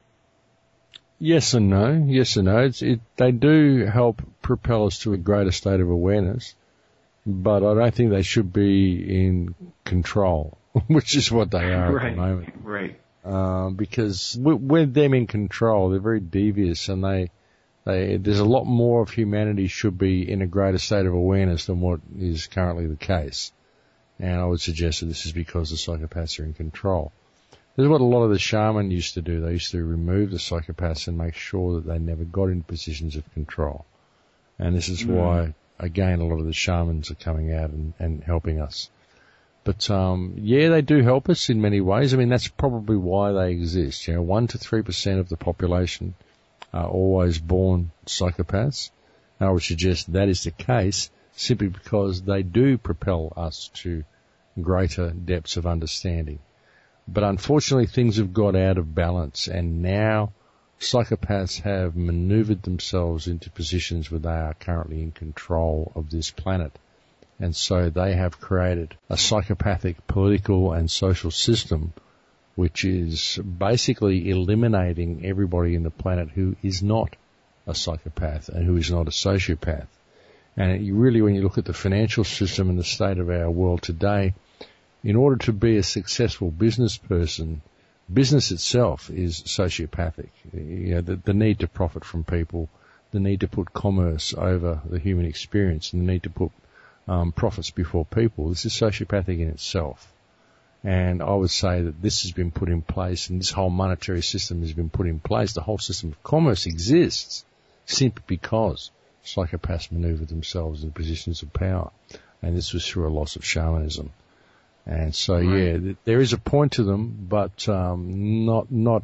Yes and no. Yes and no. They do help propel us to a greater state of awareness, but I don't think they should be in control, which is what they are at the moment. Right. Because with them in control, they're very devious, and there's a lot more of humanity should be in a greater state of awareness than what is currently the case. And I would suggest that this is because the psychopaths are in control. This is what a lot of the shaman used to do. They used to remove the psychopaths and make sure that they never got into positions of control. And this is why, again, a lot of the shamans are coming out and helping us. But, they do help us in many ways. I mean, that's probably why they exist. 1 to 3% of the population are always born psychopaths. And I would suggest that is the case simply because they do propel us to greater depths of understanding. But unfortunately, things have got out of balance, and now psychopaths have maneuvered themselves into positions where they are currently in control of this planet. And so they have created a psychopathic political and social system which is basically eliminating everybody in the planet who is not a psychopath and who is not a sociopath. And really, when you look at the financial system and the state of our world today, in order to be a successful business person, business itself is sociopathic. The need to profit from people, the need to put commerce over the human experience, and the need to put profits before people. This is sociopathic in itself. And I would say that this has been put in place, and this whole monetary system has been put in place. The whole system of commerce exists simply because psychopaths maneuver themselves in positions of power. And this was through a loss of shamanism. And so, there is a point to them, but not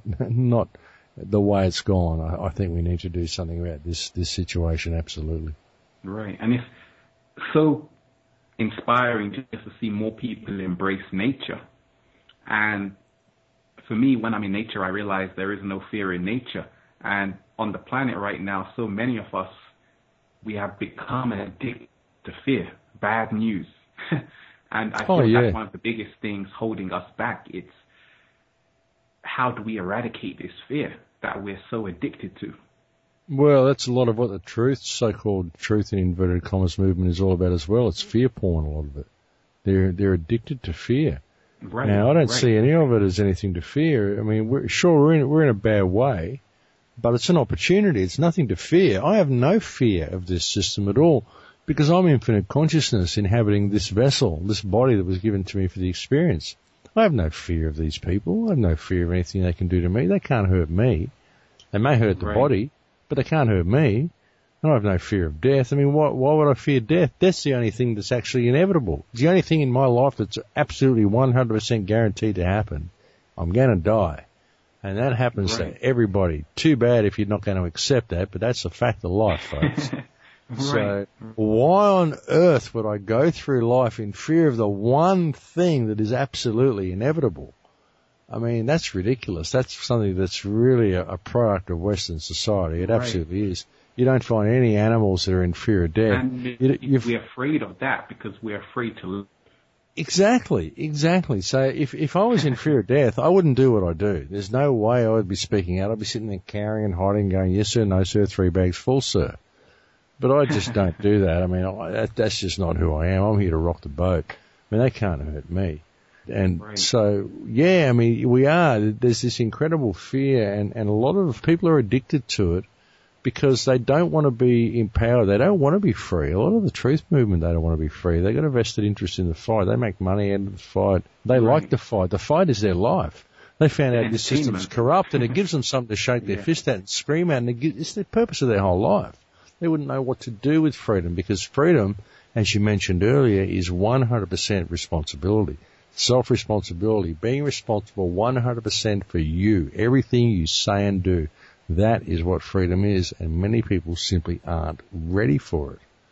the way it's gone. I think we need to do something about this situation, absolutely. Right. And it's so inspiring just to see more people embrace nature. And for me, when I'm in nature, I realize there is no fear in nature. And on the planet right now, so many of us, we have become addicted to fear, bad news. And I feel that's one of the biggest things holding us back. It's how do we eradicate this fear that we're so addicted to? Well, that's a lot of what the so-called truth in inverted commas movement is all about as well. It's fear porn, a lot of it. They're addicted to fear. Right. Now, I don't see any of it as anything to fear. I mean, we're in a bad way, but it's an opportunity. It's nothing to fear. I have no fear of this system at all because I'm infinite consciousness inhabiting this vessel, this body that was given to me for the experience. I have no fear of these people. I have no fear of anything they can do to me. They can't hurt me. They may hurt the body, but they can't hurt me. I have no fear of death. I mean, why would I fear death? Death's the only thing that's actually inevitable. It's the only thing in my life that's absolutely 100% guaranteed to happen. I'm going to die. And that happens to everybody. Too bad if you're not going to accept that, but that's a fact of life, folks. So why on earth would I go through life in fear of the one thing that is absolutely inevitable? I mean, that's ridiculous. That's something that's really a product of Western society. It absolutely is. You don't find any animals that are in fear of death. And we're afraid of that because we're afraid to live. Exactly. So if I was in fear of death, I wouldn't do what I do. There's no way I would be speaking out. I'd be sitting there cowering and hiding, going, yes, sir, no, sir, 3 bags full, sir. But I just don't do that. I mean, that's just not who I am. I'm here to rock the boat. I mean, they can't hurt me. And so, I mean, there's this incredible fear and a lot of people are addicted to it because they don't want to be empowered. They don't want to be free. A lot of the truth movement, they don't want to be free. They've got a vested interest in the fight. They make money out of the fight. They like the fight. The fight is their life. They found out this system's corrupt and it gives them something to shake their fist at and scream at, and it's the purpose of their whole life. They wouldn't know what to do with freedom because freedom, as you mentioned earlier, is 100% responsibility. Self-responsibility, being responsible 100% for you, everything you say and do. That is what freedom is, and many people simply aren't ready for it.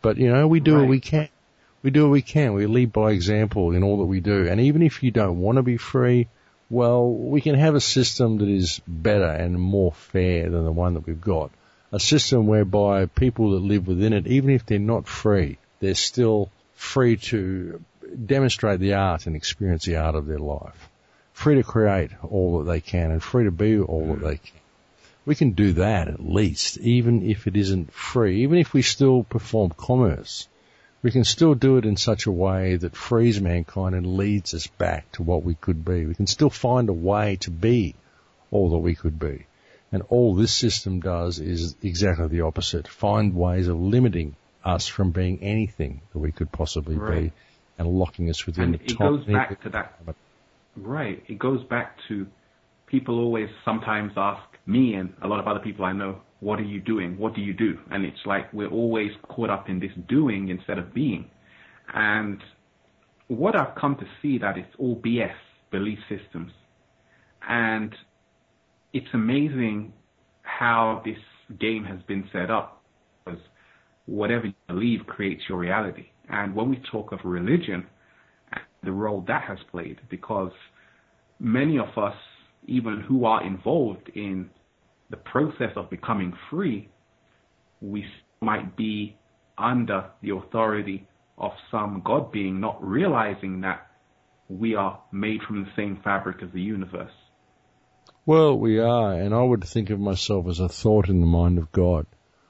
But, we do what Right. we can. We do what we can. We lead by example in all that we do. And even if you don't want to be free, well, we can have a system that is better and more fair than the one that we've got. A system whereby people that live within it, even if they're not free, they're still free to demonstrate the art and experience the art of their life. Free to create all that they can and free to be all that they can. We can do that at least, even if it isn't free, even if we still perform commerce. We can still do it in such a way that frees mankind and leads us back to what we could be. We can still find a way to be all that we could be. And all this system does is exactly the opposite. Find ways of limiting us from being anything that we could possibly be and locking us within And the it top. goes back to that. Right. It goes back to people always sometimes ask me and a lot of other people I know, what are you doing? What do you do? And it's like we're always caught up in this doing instead of being. And what I've come to see that it's all BS, belief systems. And it's amazing how this game has been set up, because whatever you believe creates your reality. And when we talk of religion, the role that has played, because many of us, even who are involved in the process of becoming free, we might be under the authority of some God being, not realizing that we are made from the same fabric as the universe. Well, we are, and I would think of myself as a thought in the mind of God.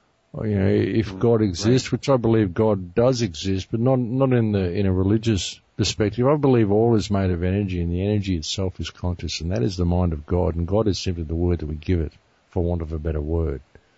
If God exists, which I believe God does exist, but not in a religious perspective. I believe all is made of energy, and the energy itself is conscious, and that is the mind of God, and God is simply the word that we give it, for want of a better word.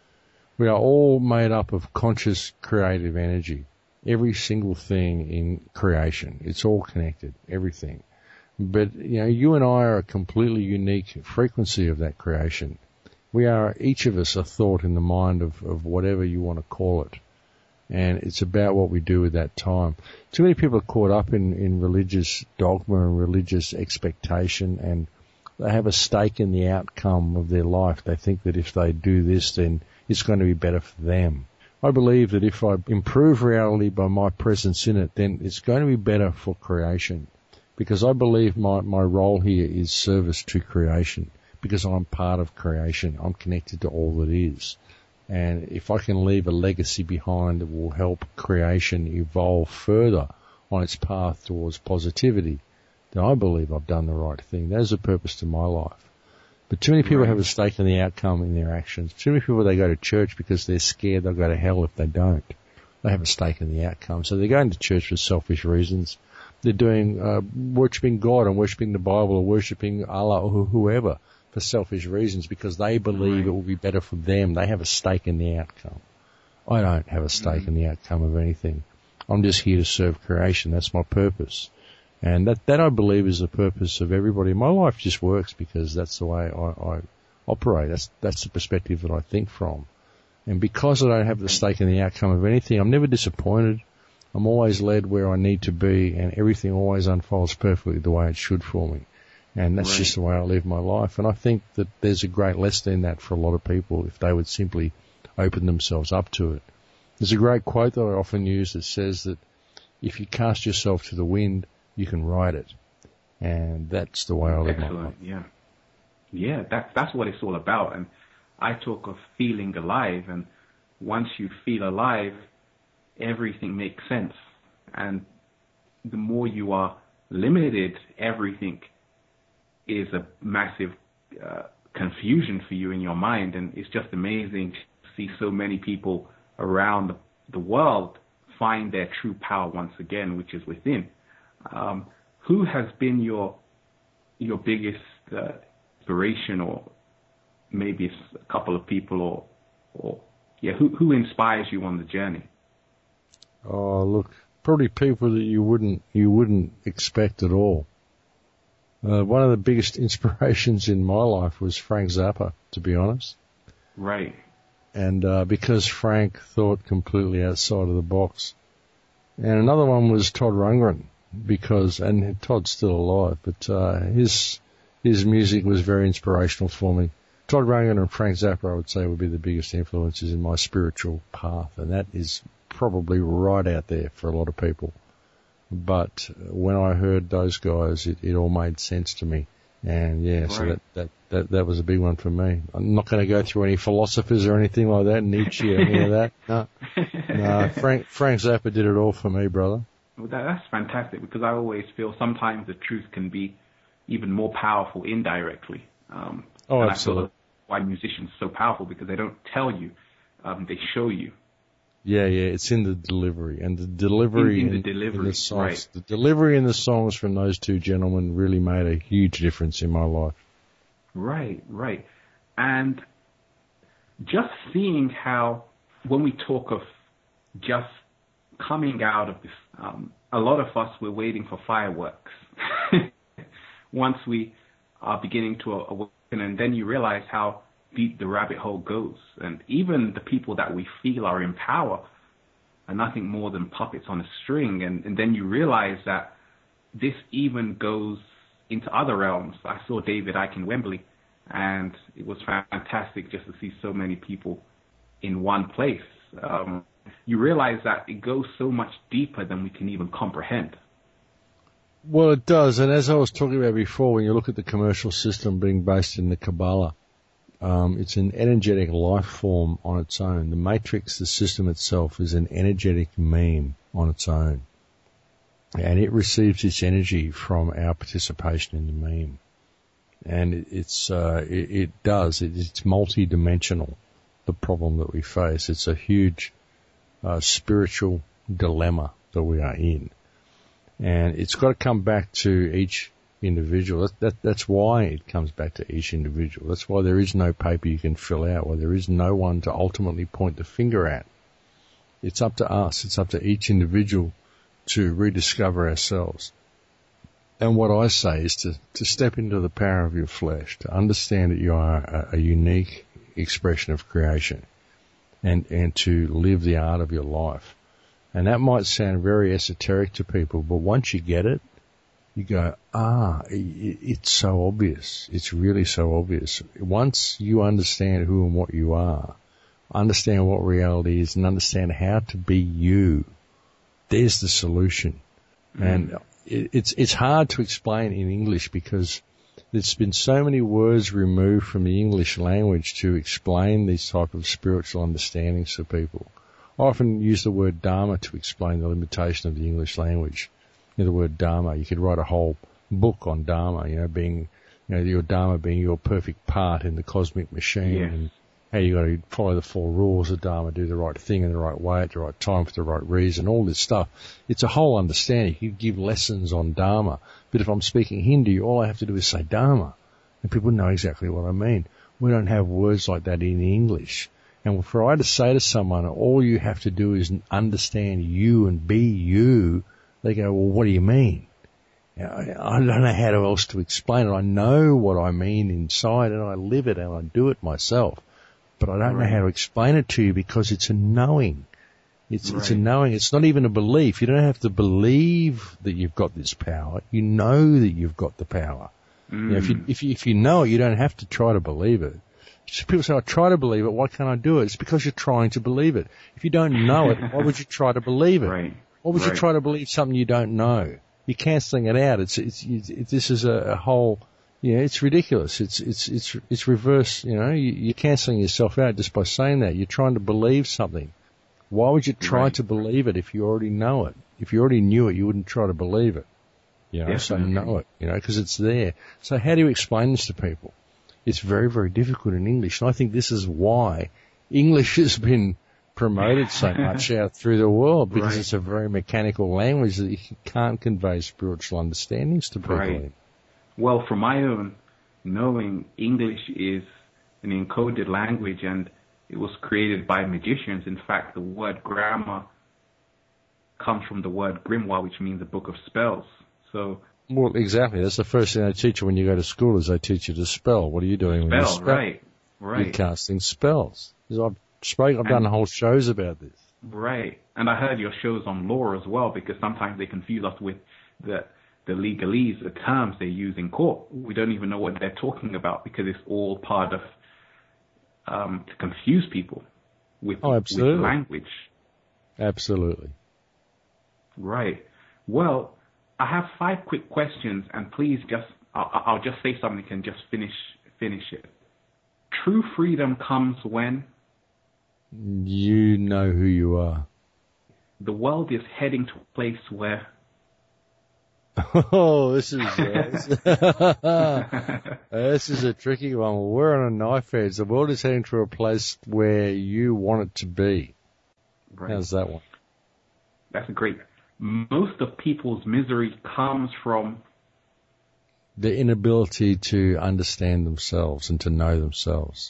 We are all made up of conscious, creative energy. Every single thing in creation, it's all connected, everything. But, you and I are a completely unique frequency of that creation. We are, each of us, a thought in the mind of whatever you want to call it. And it's about what we do with that time. Too many people are caught up in religious dogma and religious expectation, and they have a stake in the outcome of their life. They think that if they do this, then it's going to be better for them. I believe that if I improve reality by my presence in it, then it's going to be better for creation. Because I believe my role here is service to creation. Because I'm part of creation. I'm connected to all that is. And if I can leave a legacy behind that will help creation evolve further on its path towards positivity, then I believe I've done the right thing. That is the purpose to my life. But too many people have a stake in the outcome in their actions. Too many people, they go to church because they're scared they'll go to hell if they don't. They have a stake in the outcome. So they're going to church for selfish reasons. They're doing worshipping God and worshipping the Bible or worshipping Allah or whoever for selfish reasons because they believe it will be better for them. They have a stake in the outcome. I don't have a stake in the outcome of anything. I'm just here to serve creation. That's my purpose. And that I believe is the purpose of everybody. My life just works because that's the way I operate. That's the perspective that I think from. And because I don't have the stake in the outcome of anything, I'm never disappointed. I'm always led where I need to be, and everything always unfolds perfectly the way it should for me. And that's just the way I live my life. And I think that there's a great lesson in that for a lot of people if they would simply open themselves up to it. There's a great quote that I often use that says that if you cast yourself to the wind, you can ride it. And that's the way I live my life. Yeah, that's what it's all about. And I talk of feeling alive. And once you feel alive, everything makes sense. And the more you are limited, everything is a massive confusion for you in your mind. And it's just amazing to see so many people around the world find their true power once again, which is within. Who has been your biggest inspiration, or maybe it's a couple of people, who inspires you on the journey? Oh, look, probably people that you wouldn't expect at all. One of the biggest inspirations in my life was Frank Zappa, to be honest. Right. And because Frank thought completely outside of the box. And another one was Todd Rundgren, and Todd's still alive, but his music was very inspirational for me. Todd Rundgren and Frank Zappa, I would say, would be the biggest influences in my spiritual path, and that is probably right out there for a lot of people. But when I heard those guys, it all made sense to me. And yeah, right. So that was a big one for me. I'm not going to go through any philosophers or anything like that, Nietzsche or any of that. No. Frank Zappa did it all for me, brother. Well, that's fantastic, because I always feel sometimes the truth can be even more powerful indirectly. And absolutely. I feel that's why musicians are so powerful, because they don't tell you, they show you. Yeah, it's in the delivery, and the delivery in the songs. Right. The delivery in the songs from those two gentlemen really made a huge difference in my life. Right. And just seeing how, when we talk of just coming out of this, a lot of us were waiting for fireworks. Once we are beginning to awaken, and then you realize how deep the rabbit hole goes. And even the people that we feel are in power are nothing more than puppets on a string. And then you realize that this even goes into other realms. I saw David Icke in Wembley, and it was fantastic just to see so many people in one place. You realize that it goes so much deeper than we can even comprehend. Well, it does. And as I was talking about before, when you look at the commercial system being based in the Kabbalah, it's an energetic life form on its own. The matrix, the system itself, is an energetic meme on its own. And it receives its energy from our participation in the meme. And it's multi-dimensional, the problem that we face. It's a huge spiritual dilemma that we are in. And it's got to come back to each individual. That's why it comes back to each individual. That's why there is no paper you can fill out, why there is no one to ultimately point the finger at. It's up to us. It's up to each individual to rediscover ourselves. And what I say is to step into the power of your flesh, to understand that you are a unique expression of creation, and to live the art of your life. And that might sound very esoteric to people, but once you get it, you go, it's so obvious. It's really so obvious. Once you understand who and what you are, understand what reality is, and understand how to be you, there's the solution. And it's hard to explain in English, because there's been so many words removed from the English language to explain these type of spiritual understandings for people. I often use the word Dharma to explain the limitation of the English language. The word Dharma, you could write a whole book on Dharma, your Dharma being your perfect part in the cosmic machine, and how you got to follow the 4 rules of Dharma, do the right thing in the right way at the right time for the right reason, all this stuff. It's a whole understanding. You give lessons on Dharma, but if I'm speaking Hindi, all I have to do is say Dharma, and people know exactly what I mean. We don't have words like that in English. And for I to say to someone, all you have to do is understand you and be you, they go, well, what do you mean? I don't know how else to explain it. I know what I mean inside, and I live it, and I do it myself. But I don't know how to explain it to you, because it's a knowing. It's a knowing. It's not even a belief. You don't have to believe that you've got this power. You know that you've got the power. If you know it, you don't have to try to believe it. People say, I try to believe it. Why can't I do it? It's because you're trying to believe it. If you don't know it, why would you try to believe it? Why would you try to believe something you don't know? You're cancelling it out. This is a whole, it's ridiculous. It's reverse, you're cancelling yourself out just by saying that. You're trying to believe something. Why would you try to believe it if you already know it? If you already knew it, you wouldn't try to believe it. So know it, because it's there. So how do you explain this to people? It's very, very difficult in English. And I think this is why English has been promoted so much out through the world, because it's a very mechanical language that you can't convey spiritual understandings to people in. Well, for my own knowing, English is an encoded language, and it was created by magicians. In fact, the word grammar comes from the word grimoire, which means a book of spells. So, well, exactly. That's the first thing they teach you when you go to school, is they teach you to spell. What are you doing when you spell? Right. You're casting spells. I've done whole shows about this. Right. And I heard your shows on law as well, because sometimes they confuse us with the legalese, the terms they use in court. We don't even know what they're talking about, because it's all part of to confuse people with language. Absolutely. Right. Well, I have 5 quick questions, and please I'll just say something and just finish it. True freedom comes when you know who you are. The world is heading to a place where Oh, this is this is a tricky one. We're on a knife edge. The world is heading to a place where you want it to be. Right. How's that one? That's great. Most of people's misery comes from the inability to understand themselves and to know themselves.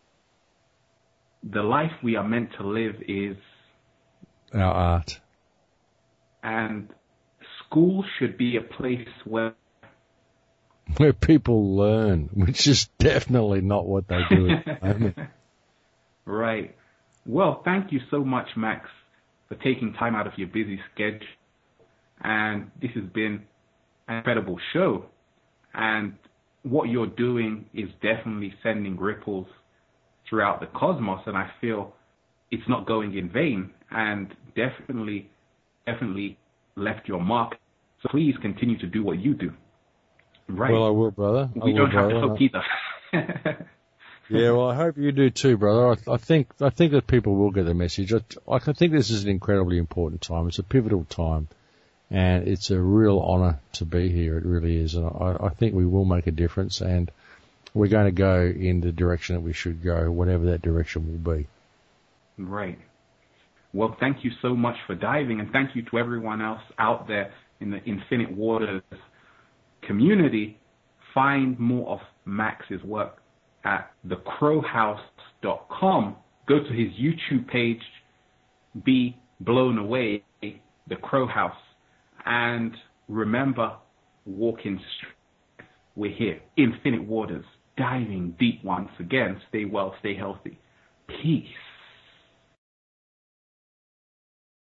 The life we are meant to live is our art. And school should be a place where people learn, which is definitely not what they do at the moment. Right. Well, thank you so much, Max, for taking time out of your busy schedule. And this has been an incredible show. And what you're doing is definitely sending ripples throughout the cosmos. And I feel it's not going in vain, and definitely left your mark. So please continue to do what you do. Right. Well, I will, brother. We don't have to hope either. Yeah, well, I hope you do too, brother. I think that people will get the message. I think this is an incredibly important time. It's a pivotal time, and it's a real honour to be here. It really is, and I think we will make a difference, and we're going to go in the direction that we should go, whatever that direction will be. Right. Well, thank you so much for diving, and thank you to everyone else out there in the Infinite Waters community. Find more of Max's work at thecrowhouse.com. Go to his YouTube page, Be Blown Away, The Crow House. And remember, walk in strength. We're here, Infinite Waters, diving deep once again. Stay well, stay healthy. Peace.